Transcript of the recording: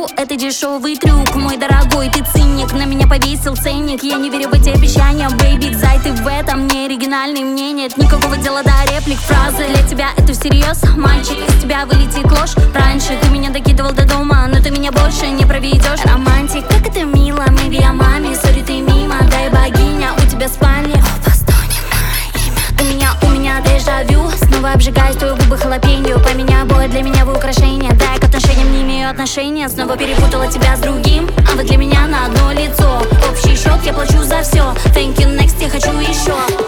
люблю, это дешевый трюк. Мой дорогой, ты циник, на меня повесил ценник. Я не верю в эти обещания, бэйби, зай, ты в этом не оригинальный. Мне нет никакого дела до реплик, фразы. Для тебя это всерьез, мальчик, из тебя вылетит ложь. Раньше ты меня докидывал до дома, но ты меня больше не проведешь. Романтик, как это мило, maybe я маме, сори, ты мимо, дай богиня, у тебя спальня. У меня дежавю. Снова обжигаюсь, твои губы халапеньо. Поменяй обои для меня вы украшения. Да, к отношениям не имею отношения. Снова перепутала тебя с другим, а вы для меня на одно лицо. Общий счет я плачу за все. Thank you, next, я хочу еще.